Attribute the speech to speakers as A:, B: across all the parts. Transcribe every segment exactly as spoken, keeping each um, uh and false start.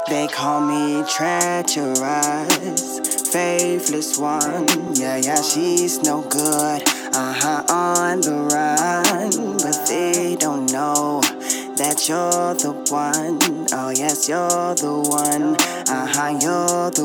A: They call me treacherous, faithless one. Yeah, yeah, she's no good. Uh-huh, on the run. But they don't know that you're the one. Oh, yes, you're the one. Uh-huh, you're the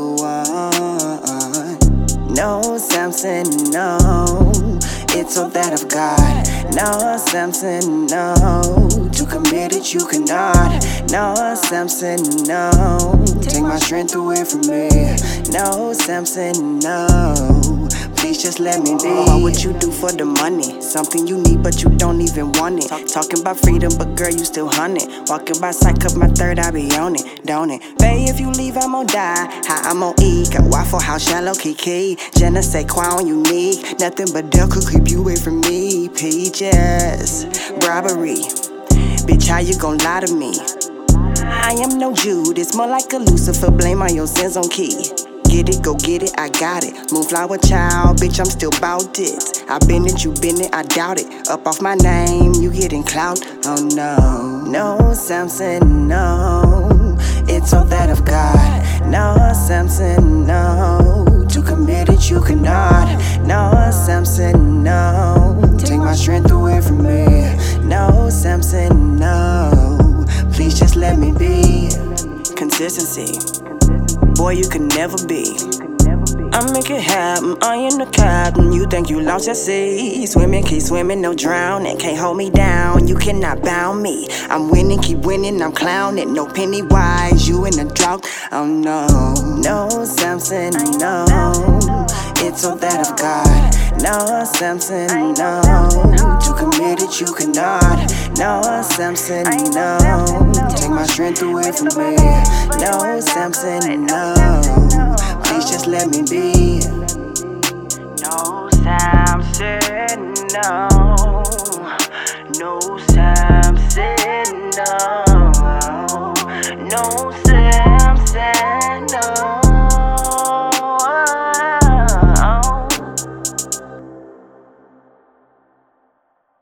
A: one. No, Samson, no. It's all that I've got. No, Samson, no. Too committed, you cannot. No, Samson, no. Take my strength away from me. No, Samson, no. Please just let me be. What would you do for the money? Something you need but you don't even want it. Talking about freedom but girl you still hunt it. Walking by sight cause my third I be on it, don't it? Babe, if you leave I'm gon' die. How I'm gon' eat? Got Waffle House, shallow kiki. Jenna say crown unique. Nothing but Dell could keep you away from me. Peaches, robbery. Bitch, how you gon' lie to me? I am no Jude, it's more like a Lucifer. Blame all your sins on key. Get it, go get it, I got it. Moonflower child, bitch, I'm still bout it. I been it, you been it, I doubt it. Up off my name, you getting clout. Oh no, no, Samson, no. It's all that I've got. No, Samson, no. Too committed, you cannot. No, Samson, no. Take my strength away from me. No, Samson, no. Please just let me be. Consistency. Boy, you can never be. I make it happen, I am the captain. You think you lost at sea. Swimming, keep swimming, no drowning. Can't hold me down, you cannot bound me. I'm winning, keep winning, I'm clowning. No penny wise, you in a drought. Oh no, no, Samson, no. It's all that I've got. No, Samson, no. Too committed, you cannot. No, Samson, no. Take my strength away from me. No, Samson, no. Please just let me be. No, Samson.